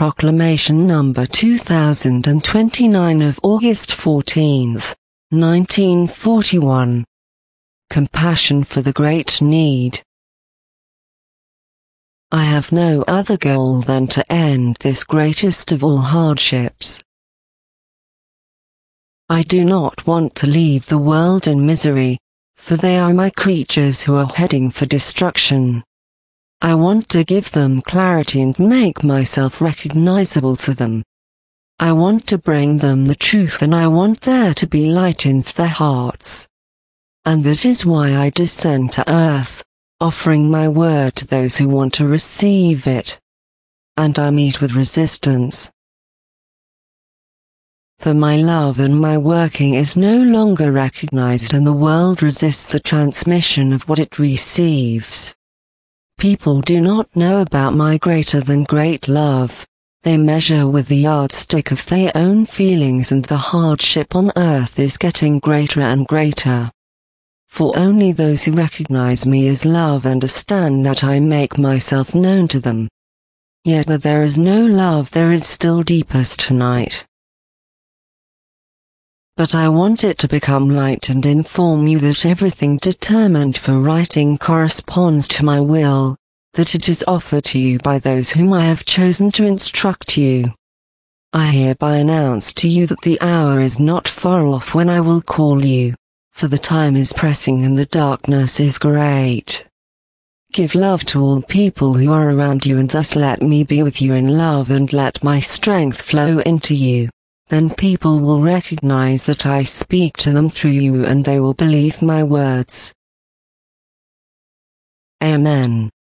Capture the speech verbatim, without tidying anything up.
Proclamation number two thousand twenty-nine of August fourteenth, nineteen forty-one. Compassion for the great need. I have no other goal than to end this greatest of all hardships. I do not want to leave the world in misery, for they are my creatures who are heading for destruction. I want to give them clarity and make myself recognizable to them. I want to bring them the truth, and I want there to be light in their hearts. And that is why I descend to earth, offering my word to those who want to receive it. And I meet with resistance. For my love and my working is no longer recognized, and the world resists the transmission of what it receives. People do not know about my greater than great love. They measure with the yardstick of their own feelings, and the hardship on earth is getting greater and greater. For only those who recognize me as love understand that I make myself known to them. Yet where there is no love, there is still deepest night. But I want it to become light and inform you that everything determined for writing corresponds to my will, that it is offered to you by those whom I have chosen to instruct you. I hereby announce to you that the hour is not far off when I will call you, for the time is pressing and the darkness is great. Give love to all people who are around you, and thus let me be with you in love, and let my strength flow into you. Then people will recognize that I speak to them through you, and they will believe my words. Amen.